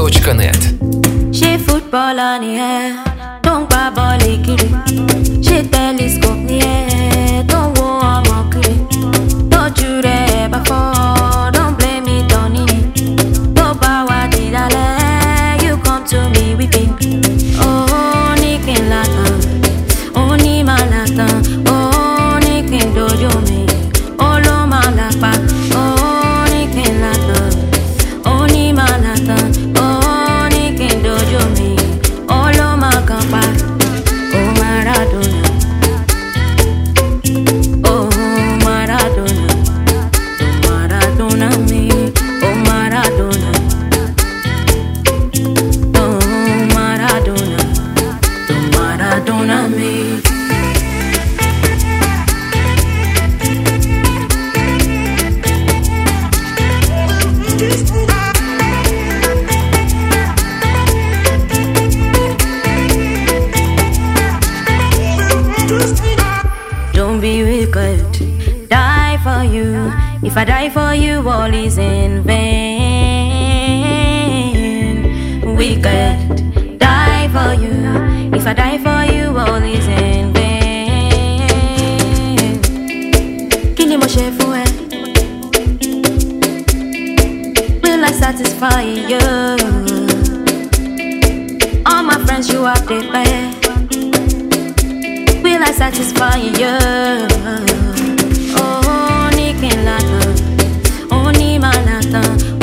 Sports.net. She football on the air, don't buy ball kiri. She telescope the air, don't go on kiri. Don't you ever fall, don't blame me, don't it. Don't buy what did I let you come to me weeping. Oh, Nikin Latan, oh, Nima Latan, oh, Nikin Dojo me, oh, Loma Lapa, oh, Nikin Latan, oh, Nima Latan, oh, Nikin Dojo me, oh, Loma Kampa, oh, Maradona, oh, Maradona, oh, Maradona me, oh, Maradona, oh, Maradona, oh, Maradona me. Don't be wicked, die for you. If I die for you, all is in vain. Wicked, die for you. If I die for you, all is in vain. Kini mo ṣe fún ẹ? Will I satisfy you? All my friends you have to pay. Will I satisfy you? Oh, Nikin Latan, oh, Nima Latan,